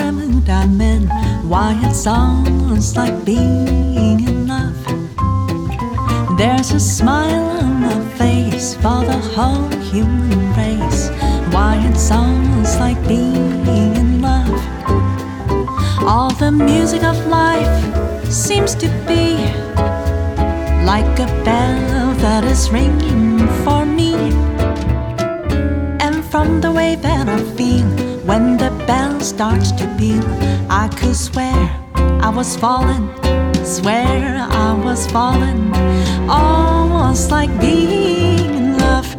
a mood I'm in. Why it sounds like being in love. There's a smile on my face for the whole human race. Why it sounds like being in love. All the music of life seems to be like a bell that is ringing for me. And from the way that I feel when the bell starts to peal, I could swear I was falling, swear I was falling. Almost like being in love.